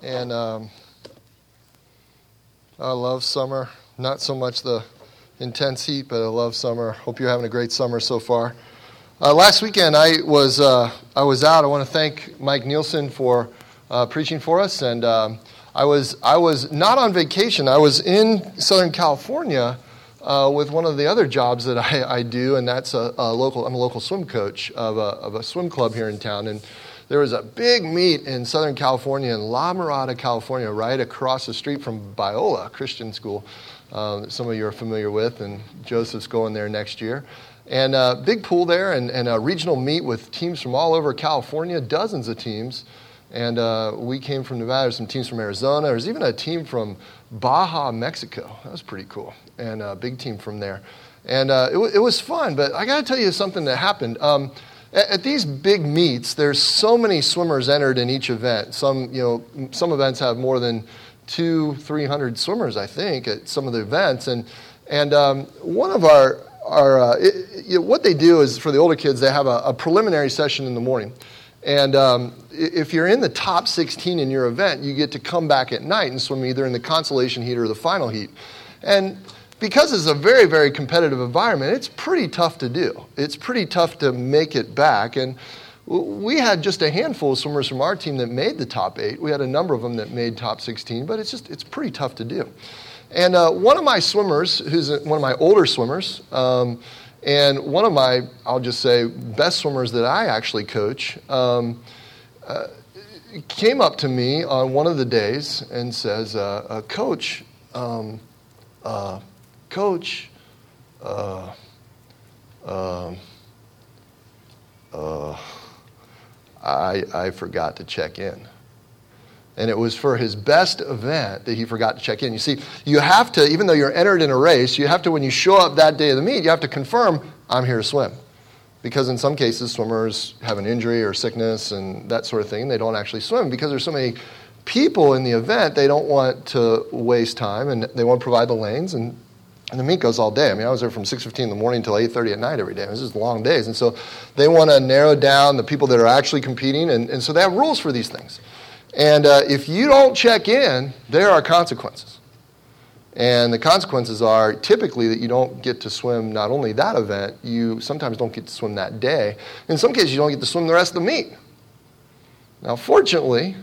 And I love summer. Not so much the intense heat, but I love summer. Hope you're having a great summer so far. Last weekend I was out. I want to thank Mike Nielsen for preaching for us. And I was not on vacation. I was in Southern California with one of the other jobs that I do, and that's I'm a local swim coach of a swim club here in town. And there was a big meet in Southern California, in La Mirada, California, right across the street from Biola Christian School, that some of you are familiar with, and Joseph's going there next year. And a big pool there, and a regional meet with teams from all over California, dozens of teams. And we came from Nevada, there's some teams from Arizona. There's even a team from Baja, Mexico. That was pretty cool, and a big team from there. And it was fun, but I got to tell you something that happened. At these big meets, there's so many swimmers entered in each event. Some events have more than 200-300 swimmers, I think, at some of the events. And one of what they do is, for the older kids, they have a preliminary session in the morning. And if you're in the top 16 in your event, you get to come back at night and swim either in the consolation heat or the final heat. And because it's a very, very competitive environment, it's pretty tough to do. It's pretty tough to make it back. And we had just a handful of swimmers from our team that made the top 8. We had a number of them that made top 16, but it's pretty tough to do. And one of my swimmers, who's one of my older swimmers, and one of my, I'll just say, best swimmers that I actually coach, came up to me on one of the days and says, Coach, I forgot to check in. And it was for his best event that he forgot to check in. You see, you have to, even though you're entered in a race, you have to, when you show up that day of the meet, you have to confirm, I'm here to swim. Because in some cases, swimmers have an injury or sickness and that sort of thing, and they don't actually swim. Because there's so many people in the event, they don't want to waste time, and they want to provide the lanes, and the meet goes all day. I mean, I was there from 6:15 in the morning till 8:30 at night every day. It was just long days. And so they want to narrow down the people that are actually competing, and so they have rules for these things. And if you don't check in, there are consequences. And the consequences are typically that you don't get to swim not only that event, you sometimes don't get to swim that day. In some cases, you don't get to swim the rest of the meet. Now, fortunately,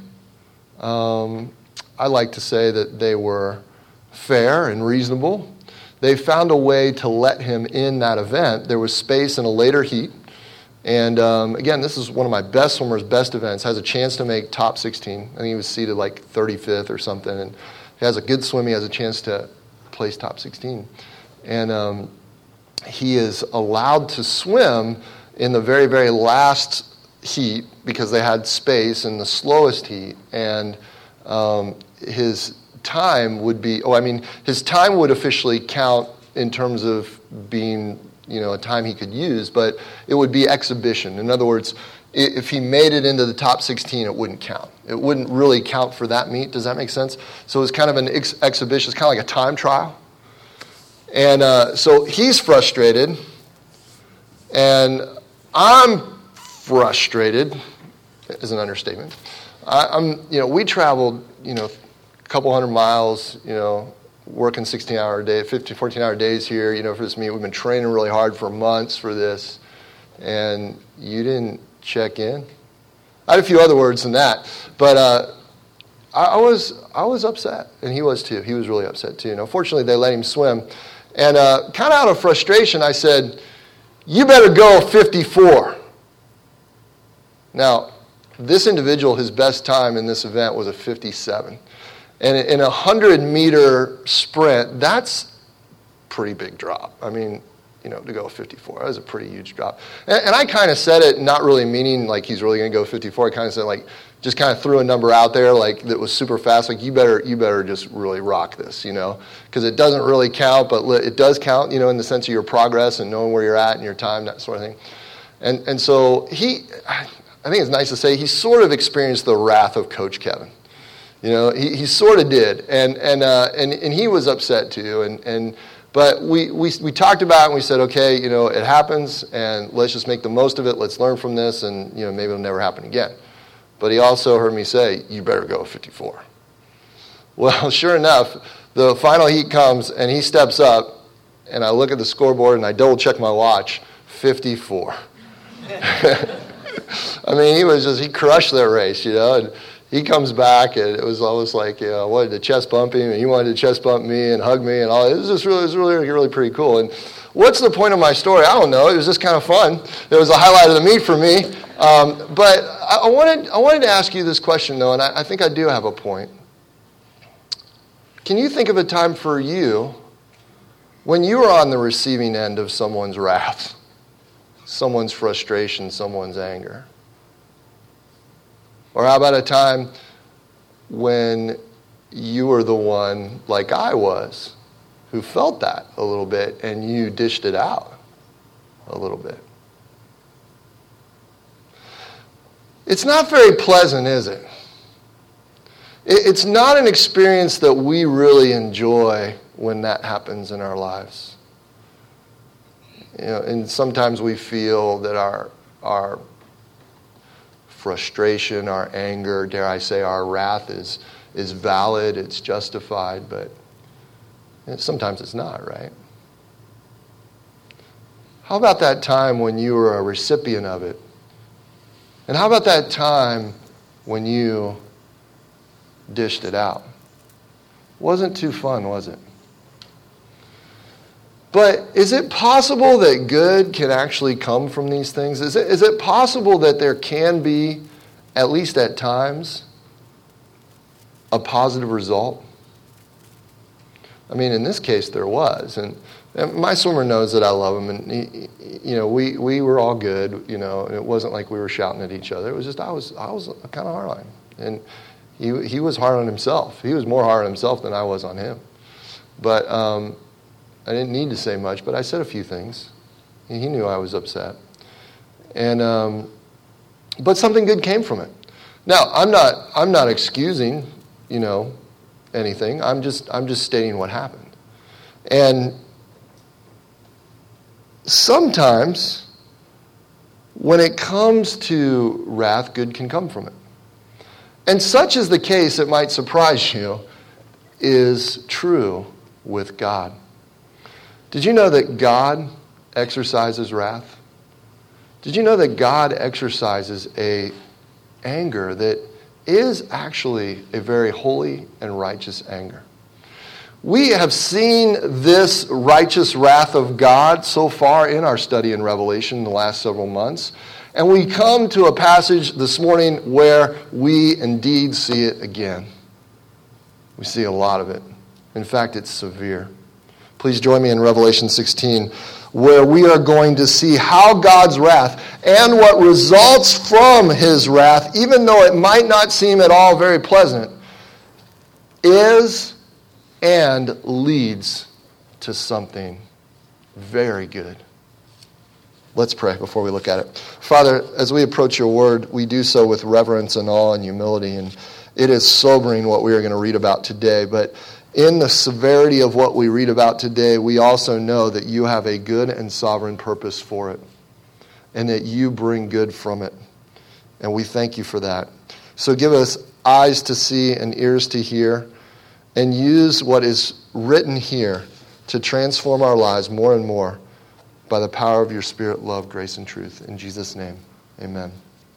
I like to say that they were fair and reasonable. They found a way to let him in that event. There was space in a later heat. And again, this is one of my best swimmers, best events, has a chance to make top 16. I think he was seated like 35th or something. And he has a good swim. He has a chance to place top 16. And he is allowed to swim in the very, very last heat because they had space in the slowest heat. And his time would be, his time would officially count in terms of being, a time he could use, but it would be exhibition. In other words, if he made it into the top 16, it wouldn't count. It wouldn't really count for that meet. Does that make sense? So it's kind of an exhibition. It's kind of like a time trial. And so he's frustrated, and I'm frustrated, is an understatement. We traveled, a couple hundred miles, working 16-hour day, 14-hour days here, for this meet. We've been training really hard for months for this, and you didn't check in. I had a few other words than that, but I was upset, and he was too. He was really upset too. Fortunately, they let him swim, and kind of out of frustration, I said, "You better go 54." Now, this individual, his best time in this event was a 57. And in a 100-meter sprint, that's a pretty big drop. I mean, to go 54, that was a pretty huge drop. And I kind of said it not really meaning like he's really going to go 54. I kind of said like, just kind of threw a number out there like that was super fast. Like, you better just really rock this, because it doesn't really count, but it does count, in the sense of your progress and knowing where you're at and your time, that sort of thing. And so I think it's nice to say he sort of experienced the wrath of Coach Kevin. He sort of did, and he was upset too. But we talked about it and we said, okay, it happens, and let's just make the most of it. Let's learn from this, and maybe it'll never happen again. But he also heard me say, you better go 54. Well, sure enough, the final heat comes, and he steps up, and I look at the scoreboard, and I double-check my watch, 54. I mean, he crushed that race, and he comes back, and it was almost like, I wanted to chest bump him, and he wanted to chest bump me and hug me and all. It was really pretty cool. And what's the point of my story? I don't know. It was just kind of fun. It was a highlight of the meet for me. But I wanted to ask you this question, though, and I think I do have a point. Can you think of a time for you when you were on the receiving end of someone's wrath, someone's frustration, someone's anger? Or how about a time when you were the one, like I was, who felt that a little bit and you dished it out a little bit? It's not very pleasant, is it? It's not an experience that we really enjoy when that happens in our lives. And sometimes we feel that our frustration, our anger, dare I say our wrath is valid, it's justified, but sometimes it's not, right? How about that time when you were a recipient of it? And how about that time when you dished it out? Wasn't too fun, was it? But is it possible that good can actually come from these things? Is it possible that there can be, at least at times, a positive result? I mean, in this case, there was. And my swimmer knows that I love him. And, we were all good, and it wasn't like we were shouting at each other. It was just I was kind of hard on him. And he was hard on himself. He was more hard on himself than I was on him. But I didn't need to say much, but I said a few things. He knew I was upset. And but something good came from it. Now, I'm not excusing, anything. I'm just stating what happened. And sometimes when it comes to wrath, good can come from it. And such is the case, it might surprise you, is true with God. Did you know that God exercises wrath? Did you know that God exercises a anger that is actually a very holy and righteous anger? We have seen this righteous wrath of God so far in our study in Revelation in the last several months. And we come to a passage this morning where we indeed see it again. We see a lot of it. In fact, it's severe. Please join me in Revelation 16, where we are going to see how God's wrath and what results from his wrath, even though it might not seem at all very pleasant, is and leads to something very good. Let's pray before we look at it. Father, as we approach your word, we do so with reverence and awe and humility, and it is sobering what we are going to read about today, but in the severity of what we read about today, we also know that you have a good and sovereign purpose for it, and that you bring good from it. And we thank you for that. So give us eyes to see and ears to hear, and use what is written here to transform our lives more and more by the power of your Spirit, love, grace, and truth. In Jesus' name, amen.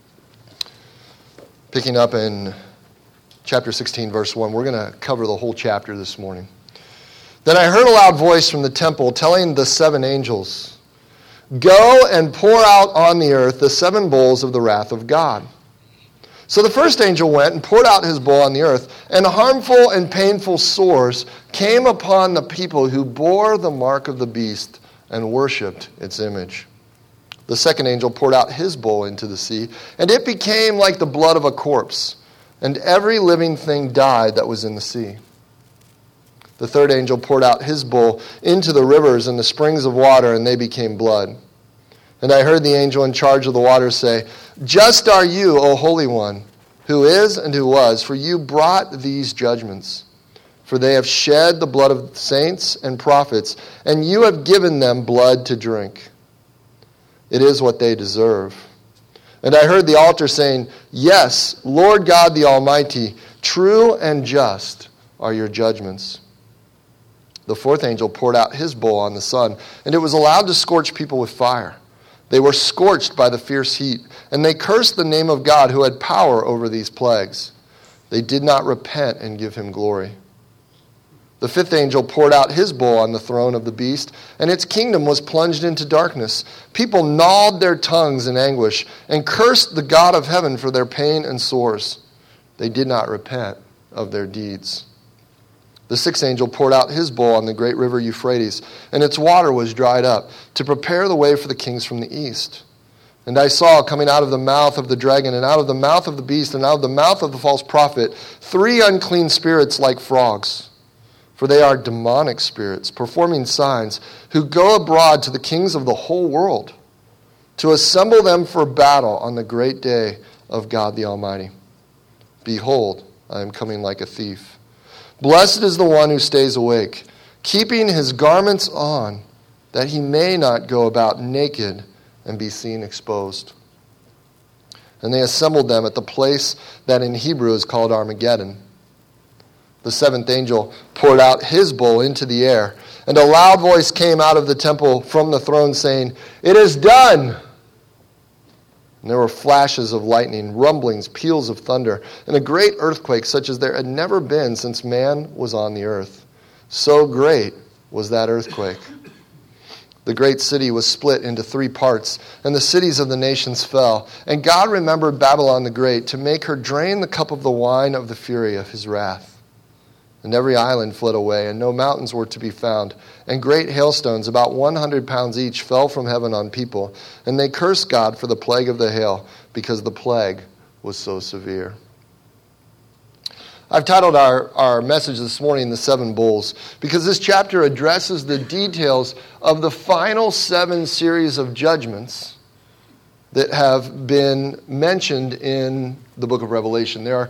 Picking up in chapter 16, verse 1. We're going to cover the whole chapter this morning. Then I heard a loud voice from the temple telling the 7 angels, "Go and pour out on the earth the 7 bowls of the wrath of God." So the first angel went and poured out his bowl on the earth, and harmful and painful sores came upon the people who bore the mark of the beast and worshipped its image. The second angel poured out his bowl into the sea, and it became like the blood of a corpse, and every living thing died that was in the sea. The third angel poured out his bowl into the rivers and the springs of water, and they became blood. And I heard the angel in charge of the waters say, "Just are you, O Holy One, who is and who was, for you brought these judgments. For they have shed the blood of saints and prophets, and you have given them blood to drink. It is what they deserve. And I heard the altar saying, "Yes, Lord God the Almighty, true and just are your judgments." The fourth angel poured out his bowl on the sun, and it was allowed to scorch people with fire. They were scorched by the fierce heat, and they cursed the name of God who had power over these plagues. They did not repent and give him glory. The fifth angel poured out his bowl on the throne of the beast, and its kingdom was plunged into darkness. People gnawed their tongues in anguish and cursed the God of heaven for their pain and sores. They did not repent of their deeds. The sixth angel poured out his bowl on the great river Euphrates, and its water was dried up, to prepare the way for the kings from the east. And I saw coming out of the mouth of the dragon, and out of the mouth of the beast, and out of the mouth of the false prophet, 3 unclean spirits like frogs. For they are demonic spirits, performing signs, who go abroad to the kings of the whole world, to assemble them for battle on the great day of God the Almighty. Behold, I am coming like a thief. Blessed is the one who stays awake, keeping his garments on, that he may not go about naked and be seen exposed. And they assembled them at the place that in Hebrew is called Armageddon. The seventh angel poured out his bowl into the air, and a loud voice came out of the temple from the throne saying, "It is done!" And there were flashes of lightning, rumblings, peals of thunder, and a great earthquake such as there had never been since man was on the earth. So great was that earthquake. The great city was split into 3 parts, and the cities of the nations fell. And God remembered Babylon the Great to make her drain the cup of the wine of the fury of his wrath. And every island fled away, and no mountains were to be found. And great hailstones, about 100 pounds each, fell from heaven on people. And they cursed God for the plague of the hail, because the plague was so severe. I've titled our message this morning, "The 7 Bowls," because this chapter addresses the details of the final 7 series of judgments that have been mentioned in the book of Revelation. There are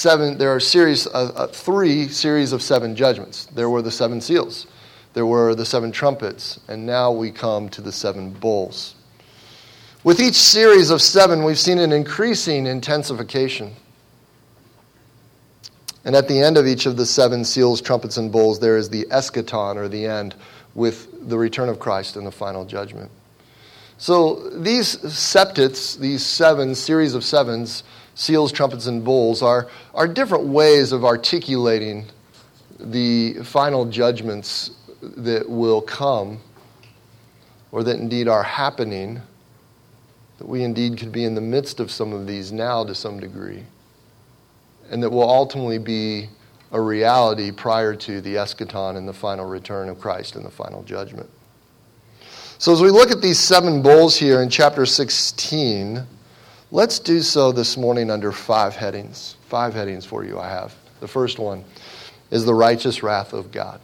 3 series of 7 judgments. There were the 7 seals. There were the 7 trumpets. And now we come to the 7 bowls. With each series of 7, we've seen an increasing intensification. And at the end of each of the 7 seals, trumpets, and bowls, there is the eschaton, or the end, with the return of Christ and the final judgment. So these septets, these 7 series of 7s, seals, trumpets, and bowls, are different ways of articulating the final judgments that will come, or that indeed are happening, that we indeed could be in the midst of some of these now to some degree, and that will ultimately be a reality prior to the eschaton and the final return of Christ and the final judgment. So as we look at these 7 bowls here in chapter 16, let's do so this morning under 5 headings. 5 headings for you I have. The first one is the righteous wrath of God.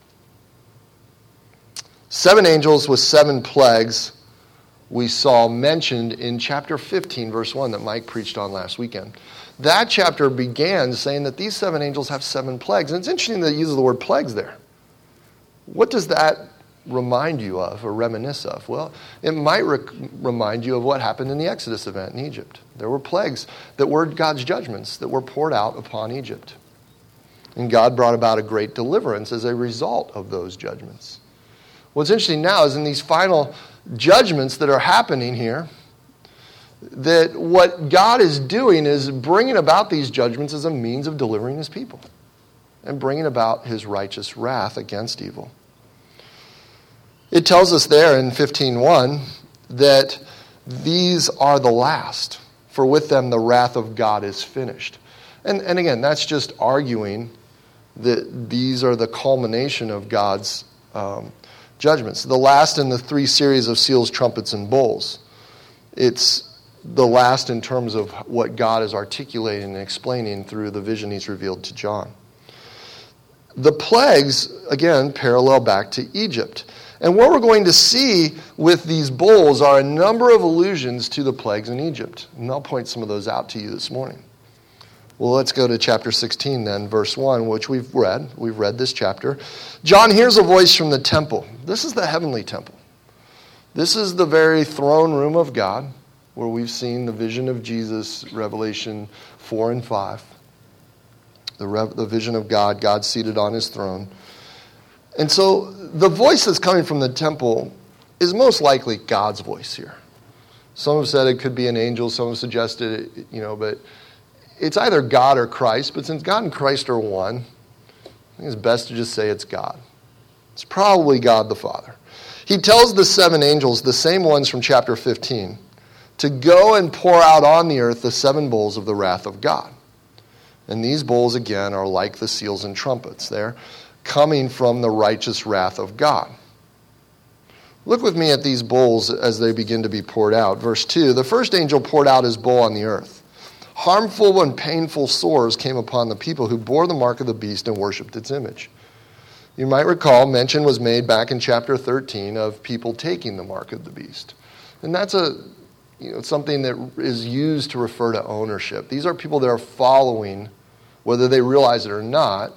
7 angels with 7 plagues we saw mentioned in chapter 15, verse 1 that Mike preached on last weekend. That chapter began saying that these 7 angels have 7 plagues. And it's interesting that it uses the word plagues there. What does that remind you of or reminisce of? Well, it might remind you of what happened in the Exodus event in Egypt. There were plagues that were God's judgments that were poured out upon Egypt. And God brought about a great deliverance as a result of those judgments. What's interesting now is in these final judgments that are happening here, that what God is doing is bringing about these judgments as a means of delivering his people and bringing about his righteous wrath against evil. It tells us there in 15:1 that these are the last, for with them the wrath of God is finished. And again, that's just arguing that these are the culmination of God's judgments. The last in the 3 series of seals, trumpets, and bowls. It's the last in terms of what God is articulating and explaining through the vision he's revealed to John. The plagues, again, parallel back to Egypt. And what we're going to see with these bowls are a number of allusions to the plagues in Egypt. And I'll point some of those out to you this morning. Well, let's go to chapter 16 then, verse 1, which we've read. We've read this chapter. John hears a voice from the temple. This is the heavenly temple. This is the very throne room of God, where we've seen the vision of Jesus, Revelation 4 and 5. The vision of God, God seated on his throne. And so the voice that's coming from the temple is most likely God's voice here. Some have said it could be an angel. Some have suggested it, but it's either God or Christ. But since God and Christ are one, I think it's best to just say it's God. It's probably God the Father. He tells the 7 angels, the same ones from chapter 15, to go and pour out on the earth the 7 bowls of the wrath of God. And these bowls, again, are like the seals and trumpets. They're coming from the righteous wrath of God. Look with me at these bowls as they begin to be poured out. Verse 2, the first angel poured out his bowl on the earth. Harmful and painful sores came upon the people who bore the mark of the beast and worshipped its image. You might recall, mention was made back in chapter 13 of people taking the mark of the beast. And that's something that is used to refer to ownership. These are people that are following, whether they realize it or not,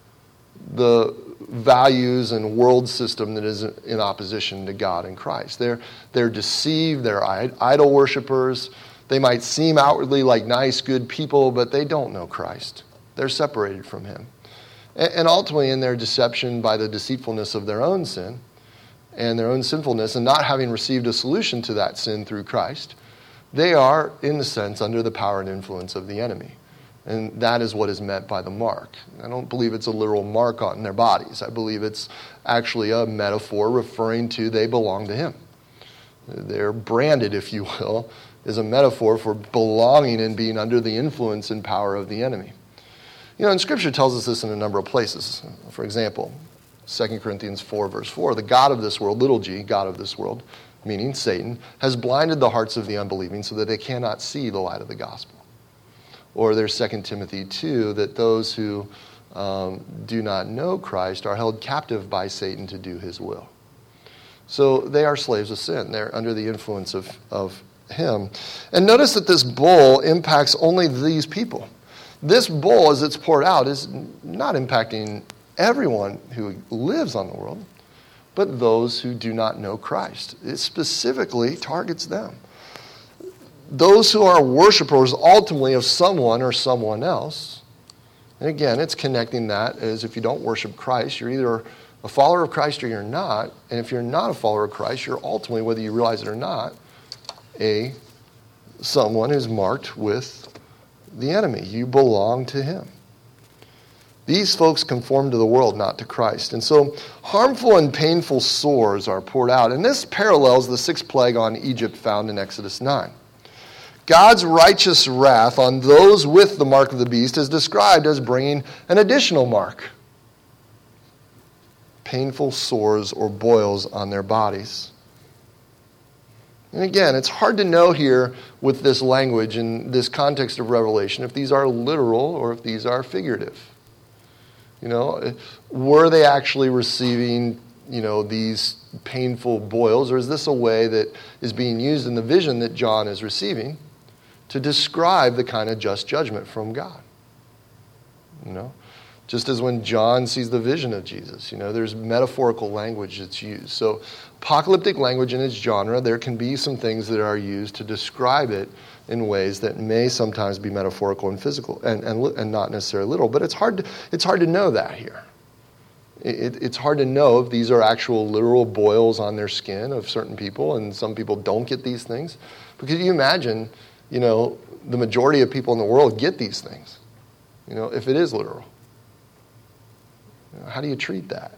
the values and world system that is in opposition to God and Christ. They're deceived, they're idol worshipers. They might seem outwardly like nice, good people, but they don't know Christ. They're separated from him. And ultimately, in their deception by the deceitfulness of their own sin and their own sinfulness, and not having received a solution to that sin through Christ, they are, in a sense, under the power and influence of the enemy. And that is what is meant by the mark. I don't believe it's a literal mark on their bodies. I believe it's actually a metaphor referring to they belong to him. They're branded, if you will, is a metaphor for belonging and being under the influence and power of the enemy. And Scripture tells us this in a number of places. For example, 2 Corinthians 4, verse 4, the God of this world, little g, God of this world, meaning Satan, has blinded the hearts of the unbelieving so that they cannot see the light of the gospel. Or there's 2 Timothy 2, that those who do not know Christ are held captive by Satan to do his will. So they are slaves of sin. They're under the influence of him. And notice that this bowl impacts only these people. This bowl, as it's poured out, is not impacting everyone who lives on the world, but those who do not know Christ. It specifically targets them. Those who are worshipers ultimately of someone or someone else. And again, it's connecting that as if you don't worship Christ, you're either a follower of Christ or you're not. And if you're not a follower of Christ, you're ultimately, whether you realize it or not, someone who's marked with the enemy. You belong to him. These folks conform to the world, not to Christ. And so harmful and painful sores are poured out. And this parallels the 6th plague on Egypt found in Exodus 9. God's righteous wrath on those with the mark of the beast is described as bringing an additional mark. Painful sores or boils on their bodies. And again, it's hard to know here with this language in this context of Revelation if these are literal or if these are figurative. Were they actually receiving, these painful boils, or is this a way that is being used in the vision that John is receiving to describe the kind of just judgment from God? Just as when John sees the vision of Jesus, there's metaphorical language that's used. So apocalyptic language in its genre, there can be some things that are used to describe it in ways that may sometimes be metaphorical and physical and not necessarily literal. But it's hard to know that here. It's hard to know if these are actual literal boils on their skin of certain people, and some people don't get these things. Because you imagine, the majority of people in the world get these things, if it is literal. How do you treat that?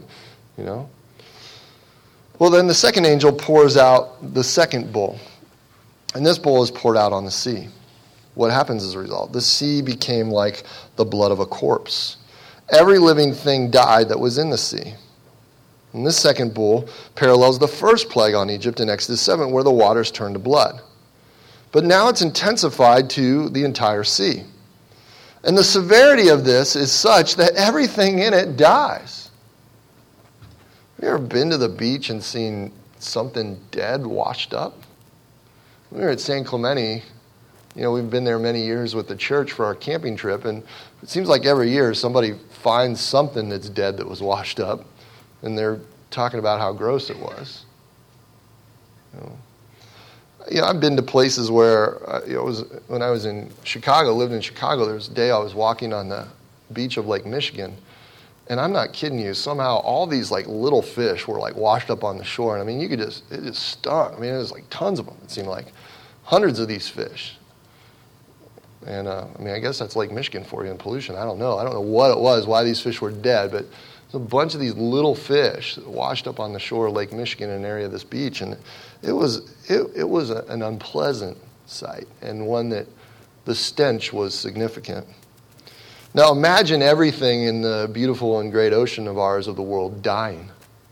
Well, then the second angel pours out the second bowl. And this bowl is poured out on the sea. What happens as a result? The sea became like the blood of a corpse. Every living thing died that was in the sea. And this second bowl parallels the first plague on Egypt in Exodus 7, where the waters turned to blood. But now it's intensified to the entire sea. And the severity of this is such that everything in it dies. Have you ever been to the beach and seen something dead washed up? We were at San Clemente. We've been there many years with the church for our camping trip, and it seems like every year somebody finds something that's dead that was washed up, and they're talking about how gross it was. I've been to places where, when I was in Chicago, lived in Chicago, there was a day I was walking on the beach of Lake Michigan, and I'm not kidding you, somehow all these like little fish were like washed up on the shore, and I mean, it just stunk. I mean, it was like tons of them. It seemed like hundreds of these fish. And I guess that's Lake Michigan for you in pollution. I don't know what it was, why these fish were dead, but a bunch of these little fish washed up on the shore of Lake Michigan in an area of this beach, and it was an unpleasant sight, and one that the stench was significant. Now imagine everything in the beautiful and great ocean of ours of the world dying.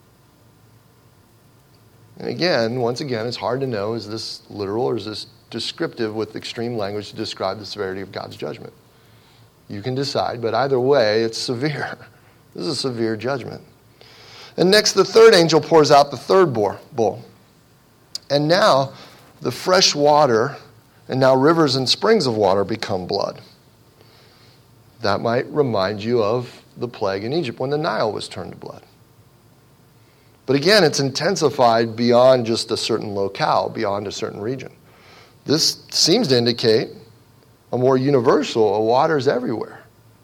And once again, it's hard to know, is this literal or is this descriptive with extreme language to describe the severity of God's judgment? You can decide, but either way, it's severe. This is a severe judgment. And next, the third angel pours out the third bowl. And now, the fresh water, and now rivers and springs of water become blood. That might remind you of the plague in Egypt when the Nile was turned to blood. But again, it's intensified beyond just a certain locale, beyond a certain region. This seems to indicate a more universal, water's everywhere.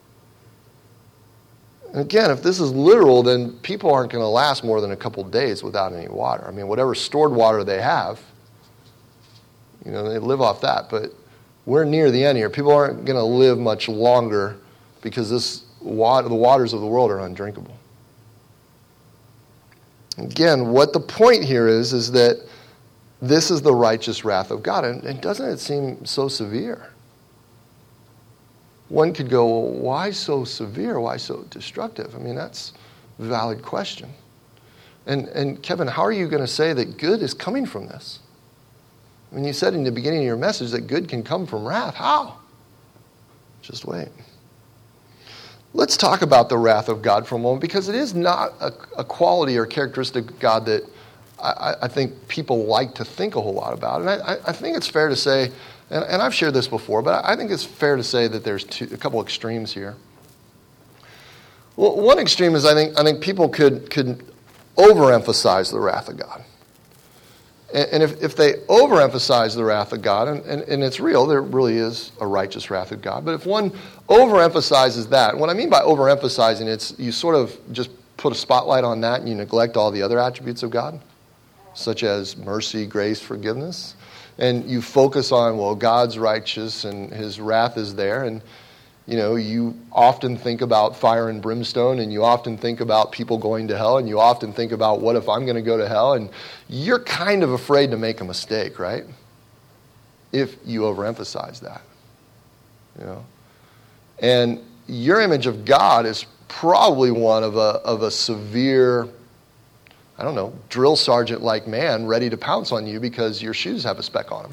And again, if this is literal, then people aren't going to last more than a couple days without any water. I mean, whatever stored water they have, they live off that. But we're near the end here. People aren't going to live much longer because the waters of the world are undrinkable. Again, what the point here is that this is the righteous wrath of God. And doesn't it seem so severe? One could go, well, why so severe? Why so destructive? I mean, that's a valid question. And Kevin, how are you going to say that good is coming from this? I mean, you said in the beginning of your message that good can come from wrath. How? Just wait. Let's talk about the wrath of God for a moment, because it is not a quality or characteristic of God that I think people like to think a whole lot about. And I think it's fair to say, and I've shared this before, but I think it's fair to say that there's a couple extremes here. Well, one extreme is I think people could overemphasize the wrath of God. And if they overemphasize the wrath of God, and it's real, there really is a righteous wrath of God, but if one overemphasizes that, what I mean by overemphasizing, it's you sort of just put a spotlight on that and you neglect all the other attributes of God, such as mercy, grace, forgiveness, and you focus on, well, God's righteous and his wrath is there, and you often think about fire and brimstone, and you often think about people going to hell, and you often think about, what if I'm going to go to hell? And you're kind of afraid to make a mistake, right? If you overemphasize that. And your image of God is probably one of a severe, drill sergeant-like man ready to pounce on you because your shoes have a speck on them.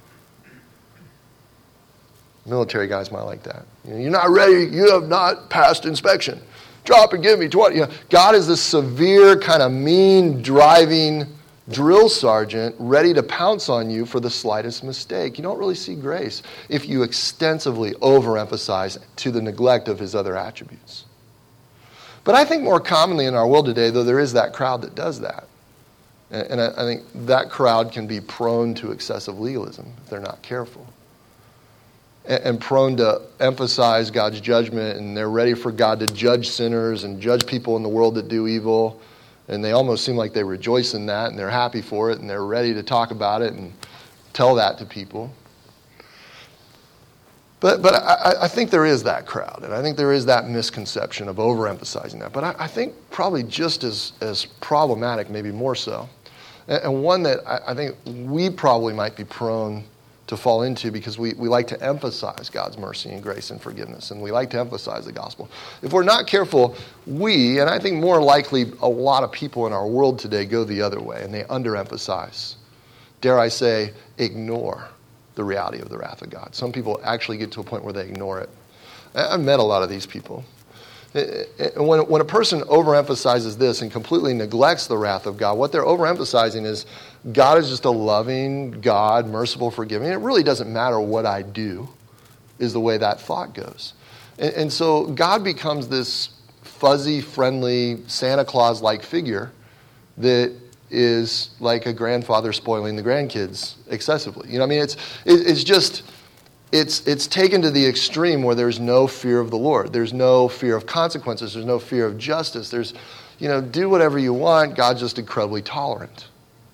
Military guys might like that. You're not ready. You have not passed inspection. Drop and give me 20. God is this severe, kind of mean, driving drill sergeant ready to pounce on you for the slightest mistake. You don't really see grace if you extensively overemphasize to the neglect of his other attributes. But I think more commonly in our world today, though, there is that crowd that does that. And I think that crowd can be prone to excessive legalism if they're not careful. And prone to emphasize God's judgment, and they're ready for God to judge sinners and judge people in the world that do evil, and they almost seem like they rejoice in that, and they're happy for it, and they're ready to talk about it and tell that to people. But I think there is that crowd, and I think there is that misconception of overemphasizing that. But I think probably just as problematic, maybe more so, and one that I think we probably might be prone to fall into because we like to emphasize God's mercy and grace and forgiveness, and we like to emphasize the gospel. If we're not careful, and I think more likely a lot of people in our world today go the other way, and they underemphasize, dare I say, ignore the reality of the wrath of God. Some people actually get to a point where they ignore it. I've met a lot of these people. When a person overemphasizes this and completely neglects the wrath of God, what they're overemphasizing is God is just a loving God, merciful, forgiving. It really doesn't matter what I do, is the way that thought goes. And so God becomes this fuzzy, friendly, Santa Claus-like figure that is like a grandfather spoiling the grandkids excessively. You know, I mean, it's taken to the extreme where there's no fear of the Lord. There's no fear of consequences. There's no fear of justice. There's, do whatever you want. God's just incredibly tolerant.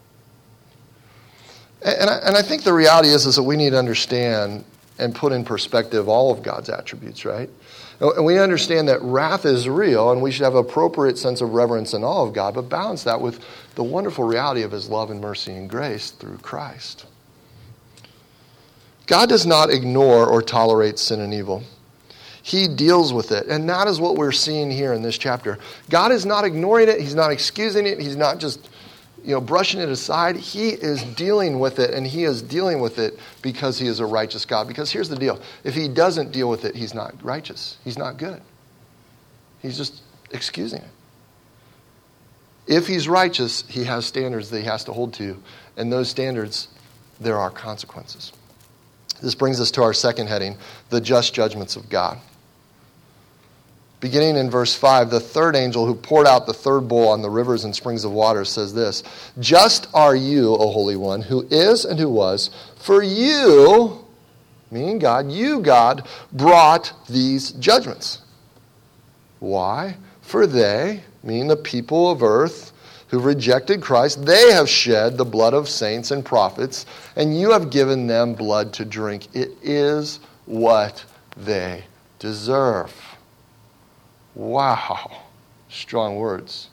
And I think the reality is that we need to understand and put in perspective all of God's attributes, right? And we understand that wrath is real, and we should have an appropriate sense of reverence in awe of God, but balance that with the wonderful reality of his love and mercy and grace through Christ. God does not ignore or tolerate sin and evil. He deals with it, and that is what we're seeing here in this chapter. God is not ignoring it. He's not excusing it. He's not just brushing it aside. He is dealing with it, and he is dealing with it because he is a righteous God. Because here's the deal. If he doesn't deal with it, he's not righteous. He's not good. He's just excusing it. If he's righteous, he has standards that he has to hold to, and those standards, there are consequences. This brings us to our second heading, the just judgments of God. Beginning in verse 5, the third angel who poured out the third bowl on the rivers and springs of water says this, "Just are you, O Holy One, who is and who was, for you," meaning God, "you, God, brought these judgments." Why? "For they," meaning the people of earth who rejected Christ, "they have shed the blood of saints and prophets, and you have given them blood to drink. It is what they deserve." Wow. Strong words.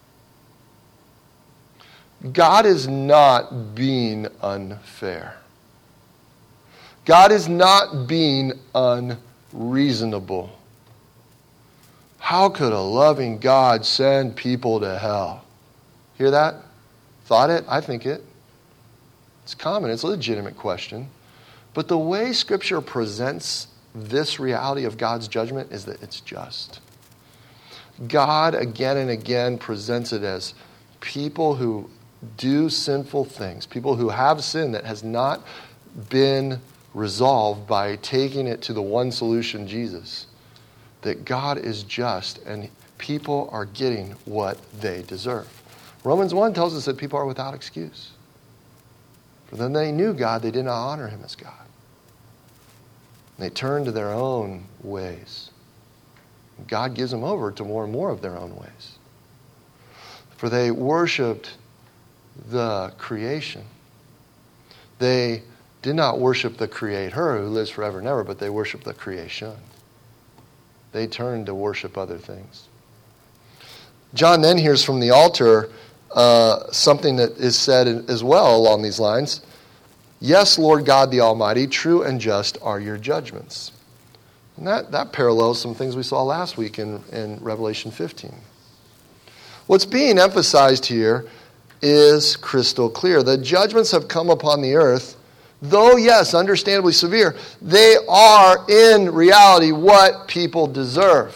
God is not being unfair. God is not being unreasonable. How could a loving God send people to hell? Hear that? Thought it? I think it. It's common. It's a legitimate question. But the way Scripture presents this reality of God's judgment is that it's just. God again and again presents it as people who do sinful things, people who have sin that has not been resolved by taking it to the one solution, Jesus, that God is just and people are getting what they deserve. Romans 1 tells us that people are without excuse. For then they knew God, they did not honor him as God. They turned to their own ways. God gives them over to more and more of their own ways. For they worshipped the creation. They did not worship the Creator who lives forever and ever, but they worshiped the creation. They turned to worship other things. John then hears from the altar something that is said as well along these lines. "Yes, Lord God the Almighty, true and just are your judgments." And that parallels some things we saw last week in Revelation 15. What's being emphasized here is crystal clear. The judgments have come upon the earth, though, yes, understandably severe, they are in reality what people deserve.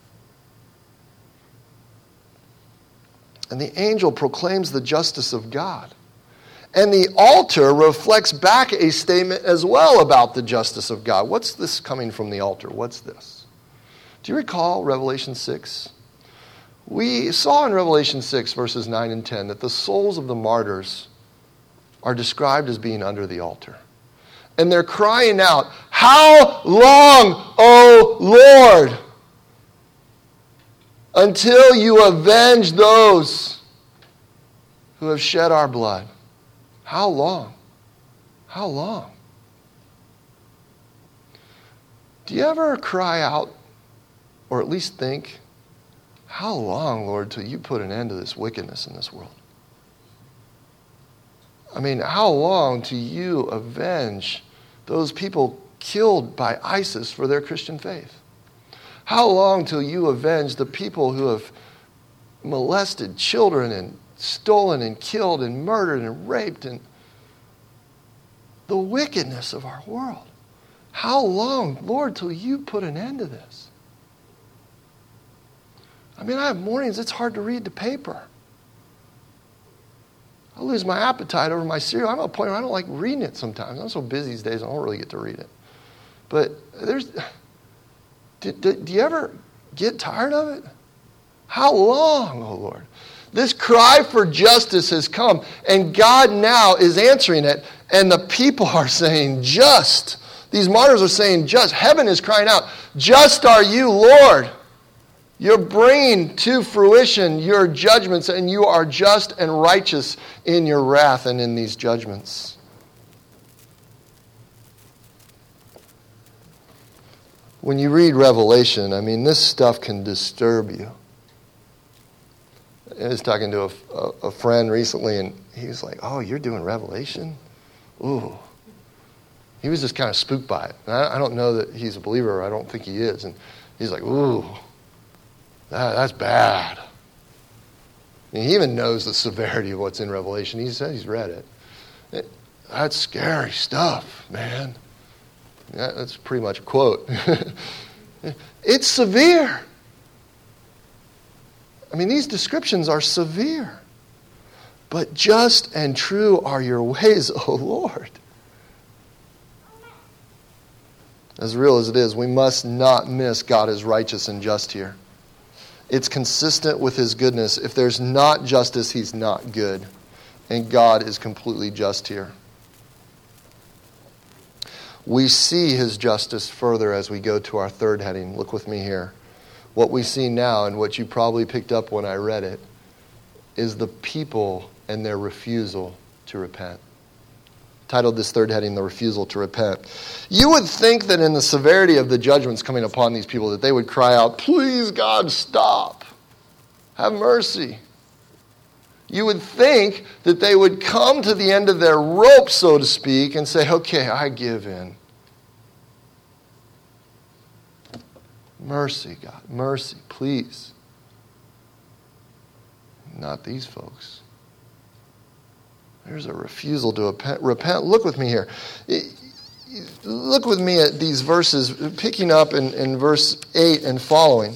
And the angel proclaims the justice of God. And the altar reflects back a statement as well about the justice of God. What's this coming from the altar? What's this? Do you recall Revelation 6? We saw in Revelation 6, verses 9 and 10, that the souls of the martyrs are described as being under the altar. And they're crying out, "How long, O Lord, until you avenge those who have shed our blood?" How long? How long? Do you ever cry out, or at least think, how long, Lord, till you put an end to this wickedness in this world? I mean, how long till you avenge those people killed by ISIS for their Christian faith? How long till you avenge the people who have molested children and stolen and killed and murdered and raped and the wickedness of our world? How long, Lord, till you put an end to this? I mean, I have mornings it's hard to read the paper. I lose my appetite over my cereal. I'm at a point where I don't like reading it sometimes. I'm so busy these days I don't really get to read it. But do you ever get tired of it? How long, oh Lord? This cry for justice has come, and God now is answering it, and the people are saying, just. These martyrs are saying, just. Heaven is crying out, just are you, Lord. You're bringing to fruition your judgments, and you are just and righteous in your wrath and in these judgments. When you read Revelation, I mean, this stuff can disturb you. I was talking to a friend recently, and he was like, oh, you're doing Revelation? Ooh. He was just kind of spooked by it. And I don't know that he's a believer, or I don't think he is. And he's like, ooh, that's bad. And he even knows the severity of what's in Revelation. He said he's read it. That's scary stuff, man. Yeah, that's pretty much a quote. It's severe. I mean, these descriptions are severe. But just and true are your ways, O Lord. As real as it is, we must not miss God is righteous and just here. It's consistent with his goodness. If there's not justice, he's not good. And God is completely just here. We see his justice further as we go to our third heading. Look with me here. What we see now, and what you probably picked up when I read it, is the people and their refusal to repent. Titled this third heading, The Refusal to Repent. You would think that in the severity of the judgments coming upon these people, that they would cry out, please God, stop. Have mercy. You would think that they would come to the end of their rope, so to speak, and say, okay, I give in. Mercy, God. Mercy, please. Not these folks. There's a refusal to repent. Look with me here. Look with me at these verses, picking up in verse 8 and following.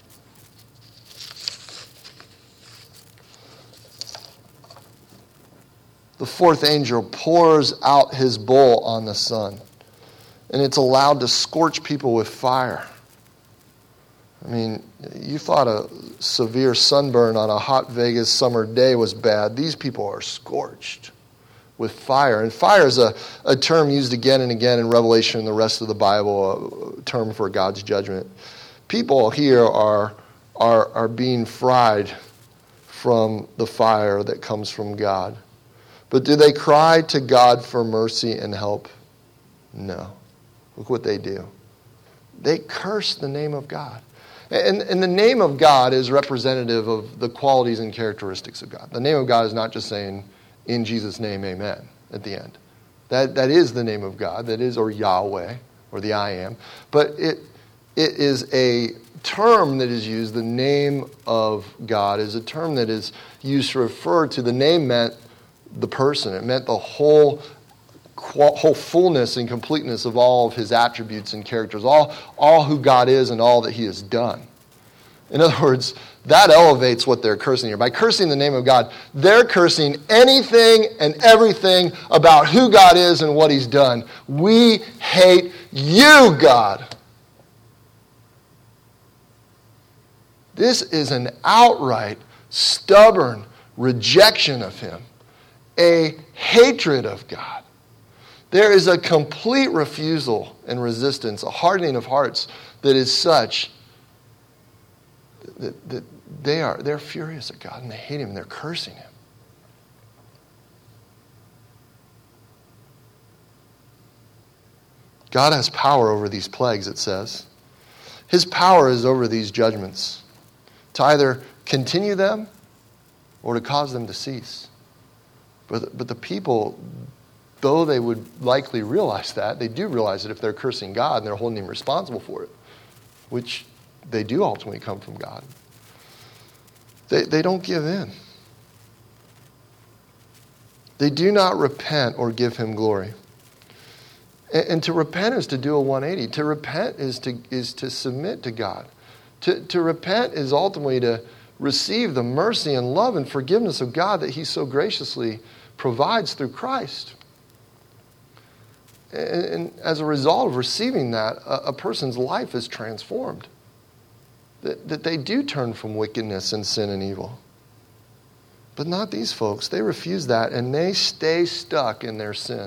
The fourth angel pours out his bowl on the sun, and it's allowed to scorch people with fire. I mean, you thought a severe sunburn on a hot Vegas summer day was bad. These people are scorched with fire. And fire is a term used again and again in Revelation and the rest of the Bible, a term for God's judgment. People here are being fried from the fire that comes from God. But do they cry to God for mercy and help? No. Look what they do. They curse the name of God. And the name of God is representative of the qualities and characteristics of God. The name of God is not just saying, in Jesus' name, amen, at the end. That is the name of God. That is, or Yahweh, or the I am. But it is a term that is used, the name of God is a term that is used to refer to, the name meant the person. It meant the whole fullness and completeness of all of his attributes and characters, all who God is and all that he has done. In other words, that elevates what they're cursing here. By cursing the name of God, they're cursing anything and everything about who God is and what he's done. We hate you, God. This is an outright, stubborn rejection of him, a hatred of God. There is a complete refusal and resistance, a hardening of hearts that is such that they're furious at God and they hate him and they're cursing him. God has power over these plagues, it says. His power is over these judgments to either continue them or to cause them to cease. But the people, though they would likely realize that, they do realize that if they're cursing God and they're holding him responsible for it, which they do ultimately come from God, they don't give in. They do not repent or give him glory. And to repent is to do a 180. To repent is to submit to God. To repent is ultimately to receive the mercy and love and forgiveness of God that he so graciously provides through Christ. And as a result of receiving that, a person's life is transformed. That they do turn from wickedness and sin and evil. But not these folks. They refuse that, and they stay stuck in their sin.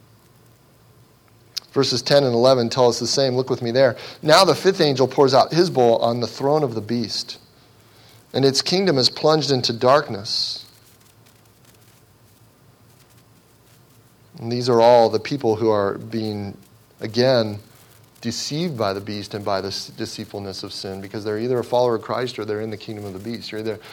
Verses 10 and 11 tell us the same. Look with me there. Now the fifth angel pours out his bowl on the throne of the beast, and its kingdom is plunged into darkness. And these are all the people who are being, again, deceived by the beast and by the deceitfulness of sin, because they're either a follower of Christ or they're in the kingdom of the beast. You're either,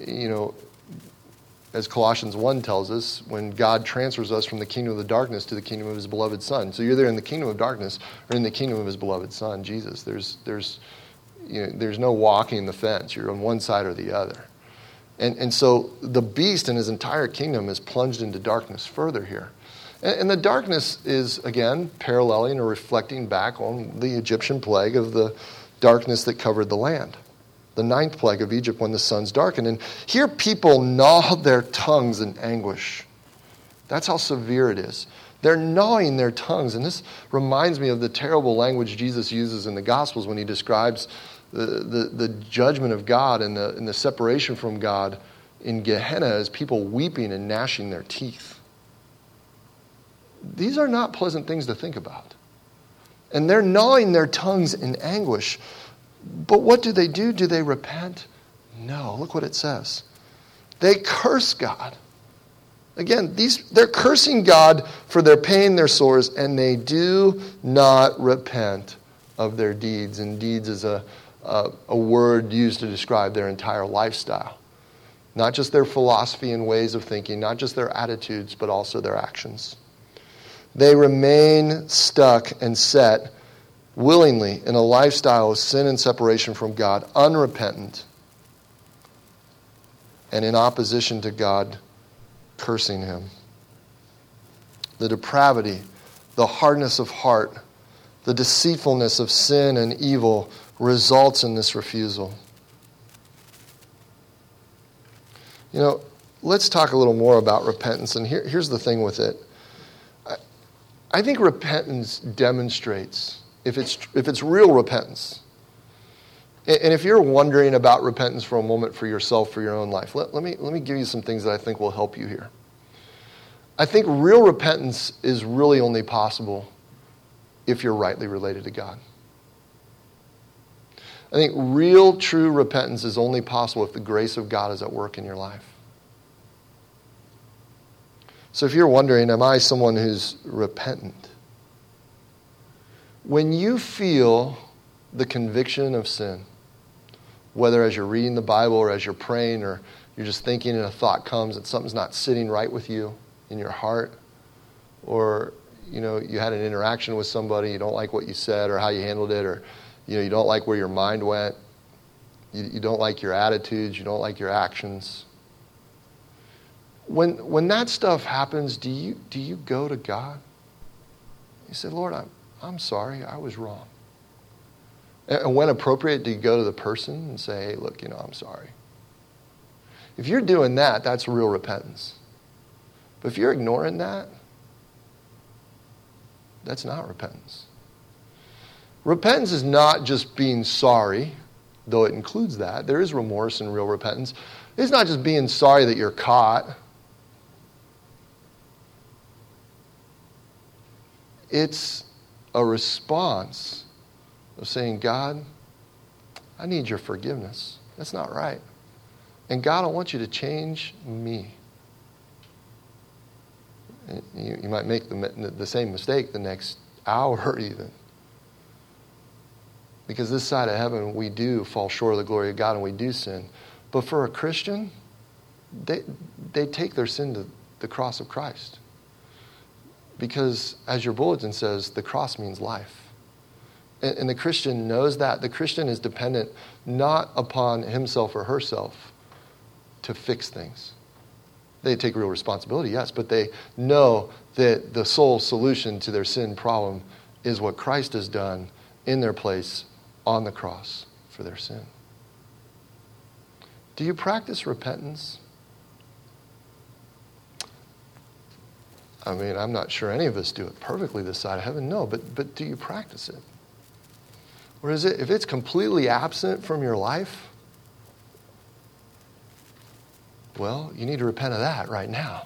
as Colossians 1 tells us, when God transfers us from the kingdom of the darkness to the kingdom of his beloved Son. So you're either in the kingdom of darkness or in the kingdom of his beloved Son, Jesus. There's no walking the fence. You're on one side or the other. And so the beast and his entire kingdom is plunged into darkness further here. And the darkness is, again, paralleling or reflecting back on the Egyptian plague of the darkness that covered the land. The ninth plague of Egypt when the sun's darkened. And here people gnaw their tongues in anguish. That's how severe it is. They're gnawing their tongues. And this reminds me of the terrible language Jesus uses in the Gospels when he describes the judgment of God and the separation from God in Gehenna as people weeping and gnashing their teeth. These are not pleasant things to think about. And they're gnawing their tongues in anguish. But what do? Do they repent? No. Look what it says. They curse God. Again, they're cursing God for their pain, their sores, and they do not repent of their deeds. And deeds is a word used to describe their entire lifestyle. Not just their philosophy and ways of thinking, not just their attitudes, but also their actions. They remain stuck and set willingly in a lifestyle of sin and separation from God, unrepentant, and in opposition to God, cursing him. The depravity, the hardness of heart, the deceitfulness of sin and evil results in this refusal. Let's talk a little more about repentance, and here's the thing with it. I think repentance demonstrates, if it's real repentance, and if you're wondering about repentance for a moment for yourself, for your own life, let me give you some things that I think will help you here. I think real repentance is really only possible if you're rightly related to God. I think real, true repentance is only possible if the grace of God is at work in your life. So if you're wondering, am I someone who's repentant? When you feel the conviction of sin, whether as you're reading the Bible or as you're praying or you're just thinking and a thought comes that something's not sitting right with you in your heart, or you had an interaction with somebody, you don't like what you said or how you handled it, or you don't like where your mind went, you don't like your attitudes, you don't like your actions. When that stuff happens, do you go to God? You say, Lord, I'm sorry, I was wrong. And when appropriate, do you go to the person and say, hey, look, I'm sorry. If you're doing that, that's real repentance. But if you're ignoring that, that's not repentance. Repentance is not just being sorry, though it includes that. There is remorse in real repentance. It's not just being sorry that you're caught. It's a response of saying, God, I need your forgiveness. That's not right. And God, I want you to change me. You might make the same mistake the next hour even. Because this side of heaven, we do fall short of the glory of God and we do sin. But for a Christian, they take their sin to the cross of Christ. Because, as your bulletin says, the cross means life. And the Christian knows that. The Christian is dependent not upon himself or herself to fix things. They take real responsibility, yes, but they know that the sole solution to their sin problem is what Christ has done in their place on the cross for their sin. Do you practice repentance? I mean, I'm not sure any of us do it perfectly this side of heaven. No, but do you practice it? Or is it, if it's completely absent from your life, Well, you need to repent of that right now.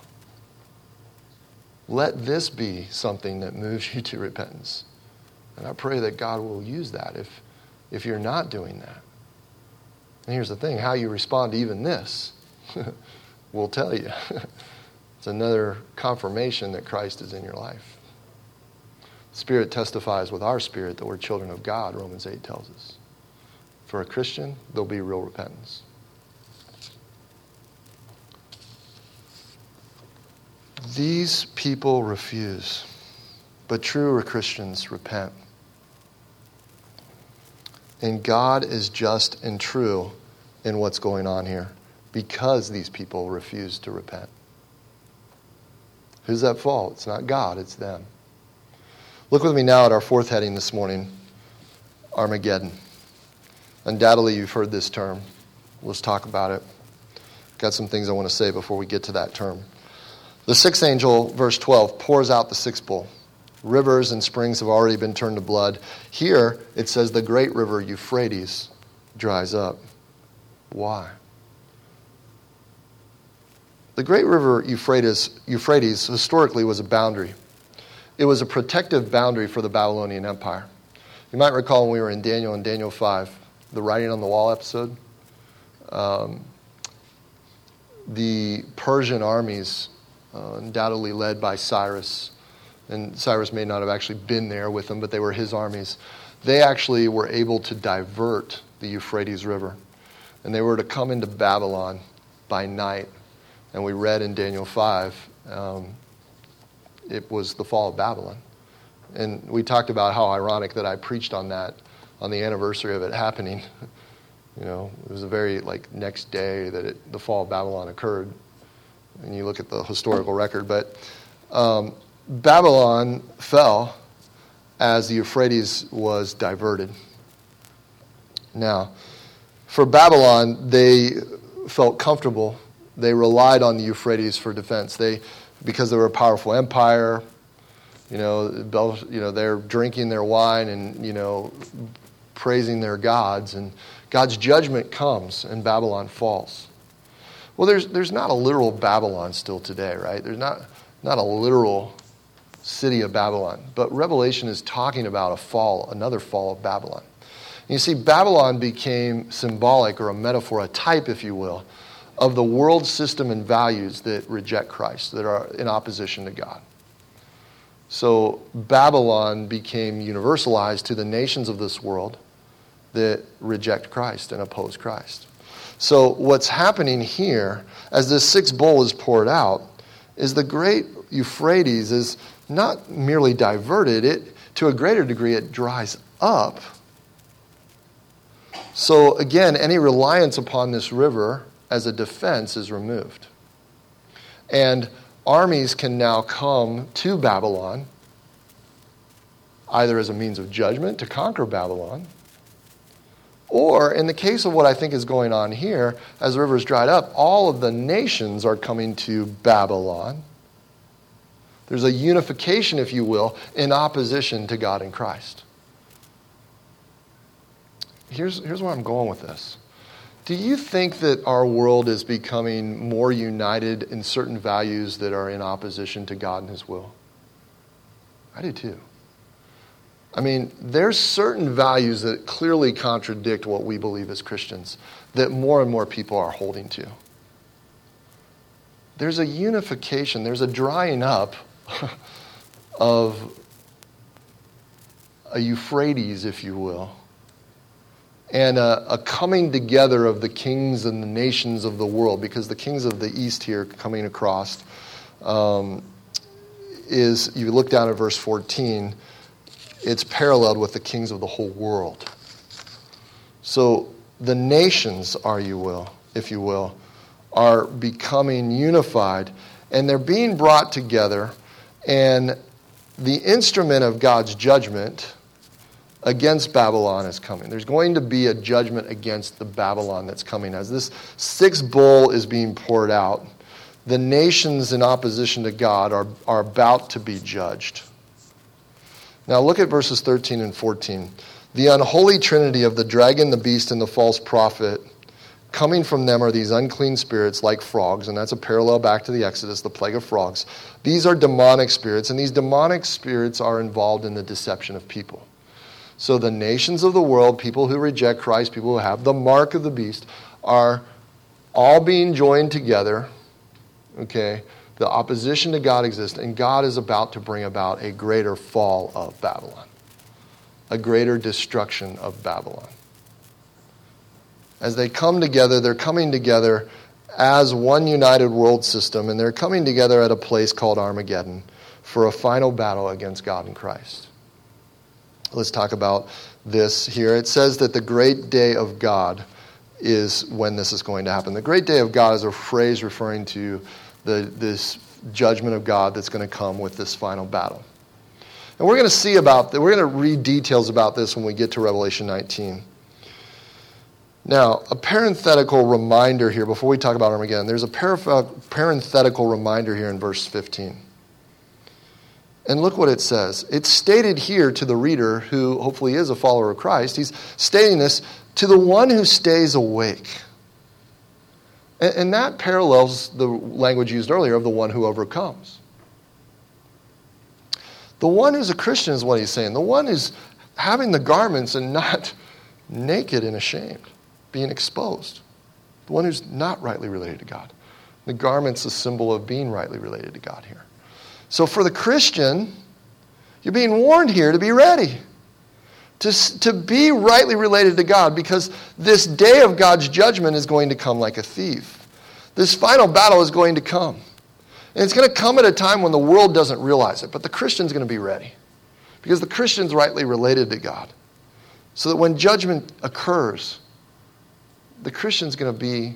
Let this be something that moves you to repentance. And I pray that God will use that if you're not doing that. And here's the thing, how you respond to even this will tell you. It's another confirmation that Christ is in your life. The Spirit testifies with our spirit that we're children of God, Romans 8 tells us. For a Christian, there'll be real repentance. These people refuse, but true Christians repent. And God is just and true in what's going on here because these people refuse to repent. Who's at fault? It's not God, it's them. Look with me now at our fourth heading this morning, Armageddon. Undoubtedly, you've heard this term. Let's talk about it. Got some things I want to say before we get to that term. The sixth angel, verse 12, pours out the sixth bowl. Rivers and springs have already been turned to blood. Here, it says the great river Euphrates dries up. Why? The great river Euphrates historically was a boundary. It was a protective boundary for the Babylonian Empire. You might recall when we were in Daniel 5, the writing on the wall episode. The Persian armies, undoubtedly led by Cyrus, and Cyrus may not have actually been there with them, but they were his armies. They actually were able to divert the Euphrates River, and they were to come into Babylon by night. And we read in Daniel 5, it was the fall of Babylon. And we talked about how ironic that I preached on that on the anniversary of it happening. You know, it was the very next day that the fall of Babylon occurred. And you look at the historical record. But Babylon fell as the Euphrates was diverted. Now, for Babylon, they felt comfortable. They relied on the Euphrates for defense. Because they were a powerful empire, they're drinking their wine and, praising their gods. And God's judgment comes and Babylon falls. Well, there's not a literal Babylon still today, right? There's not a literal city of Babylon. But Revelation is talking about another fall of Babylon. And you see, Babylon became symbolic or a metaphor, a type, if you will, of the world system and values that reject Christ, that are in opposition to God. So Babylon became universalized to the nations of this world that reject Christ and oppose Christ. So what's happening here, as this sixth bowl is poured out, is the great Euphrates is not merely diverted, to a greater degree it dries up. So again, any reliance upon this river as a defense is removed. And armies can now come to Babylon, either as a means of judgment to conquer Babylon, or in the case of what I think is going on here, as the river is dried up, all of the nations are coming to Babylon. There's a unification, if you will, in opposition to God and Christ. Here's where I'm going with this. Do you think that our world is becoming more united in certain values that are in opposition to God and His will? I do too. I mean, there's certain values that clearly contradict what we believe as Christians that more and more people are holding to. There's a unification, there's a drying up of a Euphrates, if you will, and a coming together of the kings and the nations of the world, because the kings of the East here coming across is, you look down at verse 14, it's paralleled with the kings of the whole world. So the nations, if you will, are becoming unified, and they're being brought together, and the instrument of God's judgment against Babylon is coming. There's going to be a judgment against the Babylon that's coming. As this sixth bowl is being poured out, the nations in opposition to God are about to be judged. Now look at verses 13 and 14. The unholy trinity of the dragon, the beast, and the false prophet Coming from them are these unclean spirits like frogs, and that's a parallel back to the Exodus, the plague of frogs. These are demonic spirits, and these demonic spirits are involved in the deception of people. So the nations of the world, people who reject Christ, people who have the mark of the beast, are all being joined together. Okay, the opposition to God exists, and God is about to bring about a greater fall of Babylon, a greater destruction of Babylon. As they come together, they're coming together as one united world system, and they're coming together at a place called Armageddon for a final battle against God and Christ. Let's talk about this here. It says that the great day of God is when this is going to happen. The great day of God is a phrase referring to this judgment of God that's going to come with this final battle. And we're going to see about that. We're going to read details about this when we get to Revelation 19. Now, a parenthetical reminder here, before we talk about Armageddon, there's a parenthetical reminder here in verse 15. And look what it says. It's stated here to the reader, who hopefully is a follower of Christ. He's stating this to the one who stays awake. And that parallels the language used earlier of the one who overcomes. The one who's a Christian is what he's saying. The one who's having the garments and not naked and ashamed, being exposed. The one who's not rightly related to God. The garment's a symbol of being rightly related to God here. So for the Christian, you're being warned here to be ready. To be rightly related to God, because this day of God's judgment is going to come like a thief. This final battle is going to come. And it's going to come at a time when the world doesn't realize it, but the Christian's going to be ready. Because the Christian's rightly related to God. So that when judgment occurs, the Christian's going to be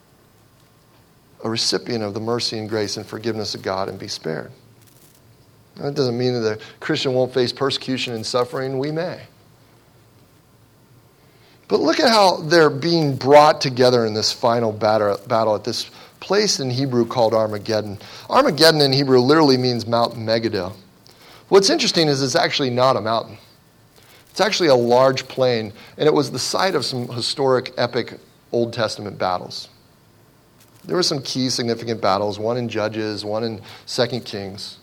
a recipient of the mercy and grace and forgiveness of God and be spared. That doesn't mean that the Christian won't face persecution and suffering. We may. But look at how they're being brought together in this final battle at this place in Hebrew called Armageddon. Armageddon in Hebrew literally means Mount Megiddo. What's interesting is it's actually not a mountain. It's actually a large plain, and it was the site of some historic, epic Old Testament battles. There were some key significant battles, one in Judges, one in 2 Kings.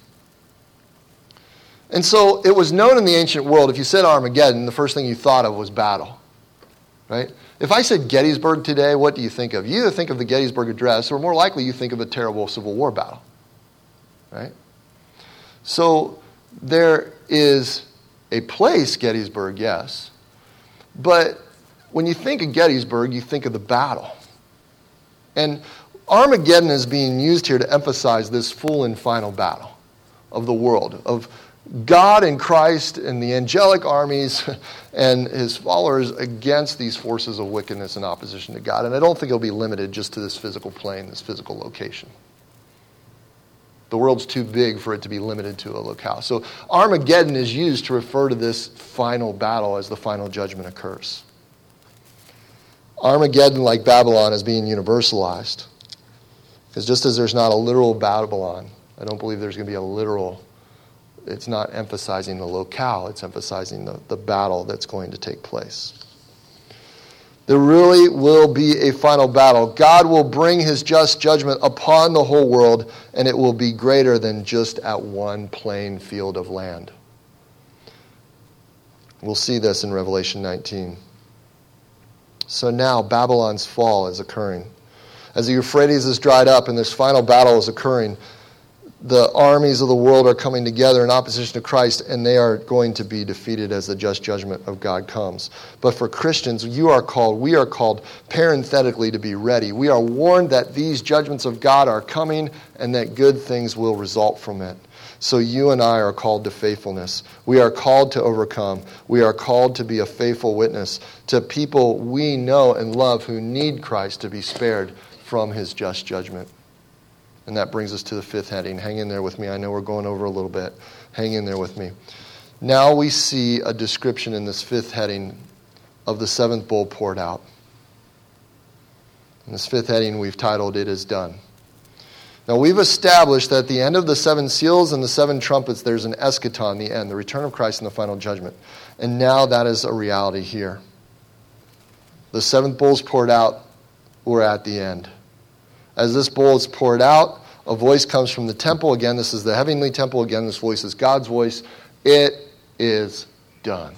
And so it was known in the ancient world, if you said Armageddon, the first thing you thought of was battle. Right? If I said Gettysburg today, what do you think of? You either think of the Gettysburg Address, or more likely you think of a terrible Civil War battle. Right? So there is a place, Gettysburg, yes. But when you think of Gettysburg, you think of the battle. And Armageddon is being used here to emphasize this full and final battle of the world, of God and Christ and the angelic armies and his followers against these forces of wickedness and opposition to God. And I don't think it'll be limited just to this physical plane, this physical location. The world's too big for it to be limited to a locale. So Armageddon is used to refer to this final battle as the final judgment occurs. Armageddon, like Babylon, is being universalized. Because just as there's not a literal Babylon, I don't believe there's going to be a literal. It's not emphasizing the locale, it's emphasizing the battle that's going to take place. There really will be a final battle. God will bring his just judgment upon the whole world, and it will be greater than just at one plain field of land. We'll see this in Revelation 19. So now Babylon's fall is occurring. As the Euphrates is dried up and this final battle is occurring, the armies of the world are coming together in opposition to Christ, and they are going to be defeated as the just judgment of God comes. But for Christians, we are called parenthetically to be ready. We are warned that these judgments of God are coming and that good things will result from it. So you and I are called to faithfulness. We are called to overcome. We are called to be a faithful witness to people we know and love who need Christ to be spared from his just judgment. And that brings us to the fifth heading. Hang in there with me. I know we're going over a little bit. Hang in there with me. Now we see a description in this fifth heading of the seventh bowl poured out. In this fifth heading we've titled, It Is Done. Now we've established that at the end of the seven seals and the seven trumpets, there's an eschaton, the end, the return of Christ and the final judgment. And now that is a reality here. The seventh bowl's poured out we're at the end. As this bowl is poured out, a voice comes from the temple. Again, this is the heavenly temple. Again, this voice is God's voice. It is done.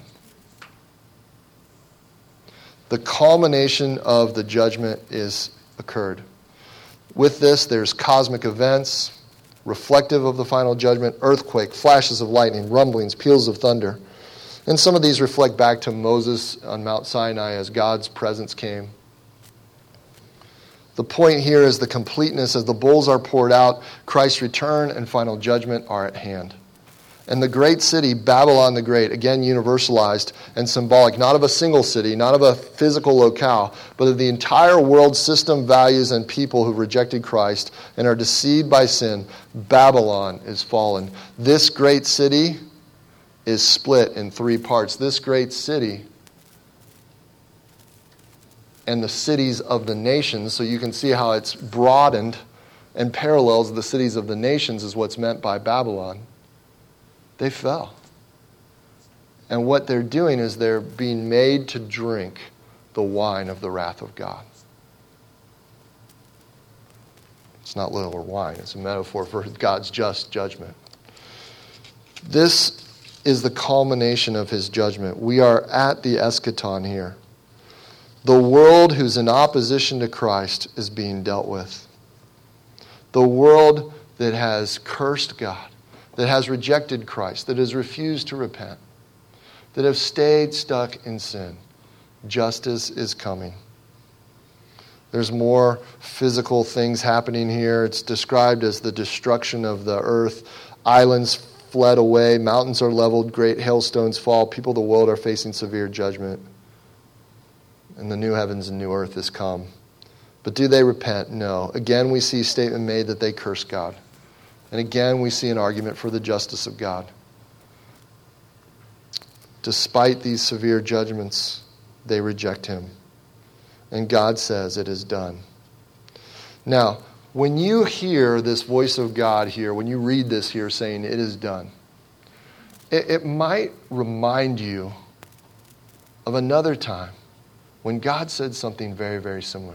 The culmination of the judgment is occurred. With this, there's cosmic events reflective of the final judgment, earthquake, flashes of lightning, rumblings, peals of thunder. And some of these reflect back to Moses on Mount Sinai as God's presence came. The point here is the completeness. As the bowls are poured out, Christ's return and final judgment are at hand. And the great city, Babylon the Great, again universalized and symbolic, not of a single city, not of a physical locale, but of the entire world system, values, and people who rejected Christ and are deceived by sin. Babylon is fallen. This great city is split in three parts. This great city and the cities of the nations, so you can see how it's broadened and parallels the cities of the nations is what's meant by Babylon. They fell. And what they're doing is they're being made to drink the wine of the wrath of God. It's not little wine. It's a metaphor for God's just judgment. This is the culmination of his judgment. We are at the eschaton here. The world who's in opposition to Christ is being dealt with. The world that has cursed God, that has rejected Christ, that has refused to repent, that have stayed stuck in sin. Justice is coming. There's more physical things happening here. It's described as the destruction of the earth. Islands fled away, mountains are leveled, great hailstones fall. People of the world are facing severe judgment. And the new heavens and new earth is come. But do they repent? No. Again, we see a statement made that they curse God. And again, we see an argument for the justice of God. Despite these severe judgments, they reject him. And God says it is done. Now, when you hear this voice of God here, when you read this here saying it is done, it might remind you of another time when God said something very, very similar.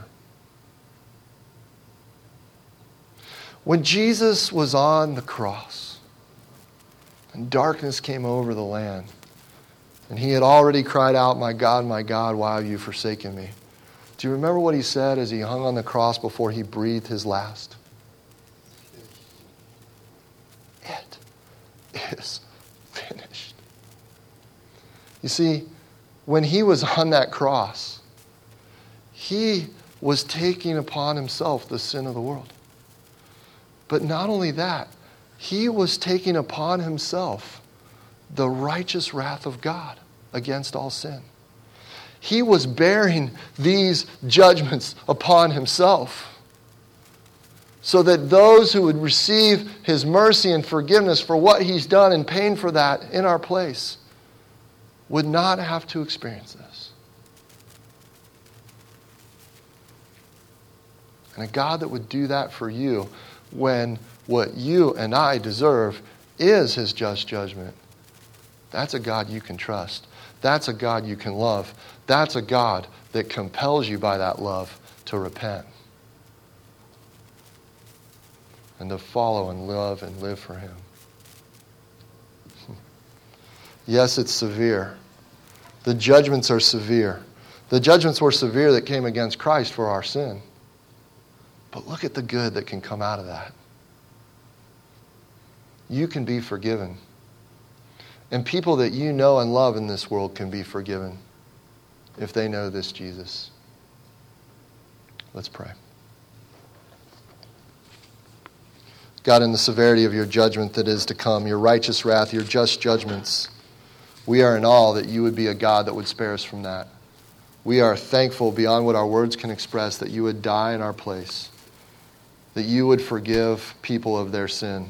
When Jesus was on the cross and darkness came over the land and he had already cried out, my God, why have you forsaken me? Do you remember what he said as he hung on the cross before he breathed his last? It is finished. You see, when he was on that cross, he was taking upon himself the sin of the world. But not only that, he was taking upon himself the righteous wrath of God against all sin. He was bearing these judgments upon himself so that those who would receive his mercy and forgiveness for what he's done and paying for that in our place would not have to experience this. And a God that would do that for you when what you and I deserve is his just judgment. That's a God you can trust. That's a God you can love. That's a God that compels you by that love to repent and to follow and love and live for him. Yes, it's severe. The judgments are severe. The judgments were severe that came against Christ for our sin. But look at the good that can come out of that. You can be forgiven. And people that you know and love in this world can be forgiven if they know this Jesus. Let's pray. God, in the severity of your judgment that is to come, your righteous wrath, your just judgments, we are in awe that you would be a God that would spare us from that. We are thankful beyond what our words can express that you would die in our place, that you would forgive people of their sin,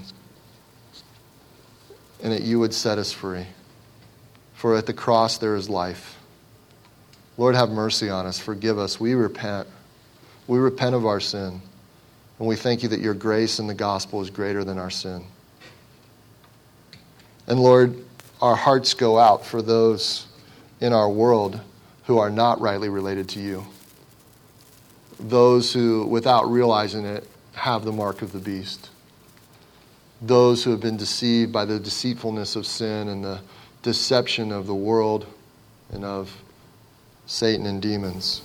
and that you would set us free. For at the cross there is life. Lord, have mercy on us. Forgive us. We repent. We repent of our sin. And we thank you that your grace in the gospel is greater than our sin. And Lord, our hearts go out for those in our world who are not rightly related to you. those who, without realizing it, have the mark of the beast. Those who have been deceived by the deceitfulness of sin and the deception of the world and of Satan and demons.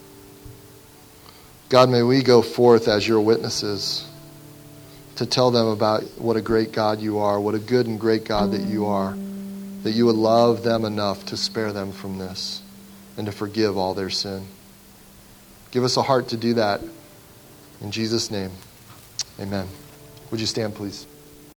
God, may we go forth as your witnesses to tell them about what a great God you are, what a good and great God that you are, that you would love them enough to spare them from this and to forgive all their sin. Give us a heart to do that. In Jesus' name, amen. Would you stand, please?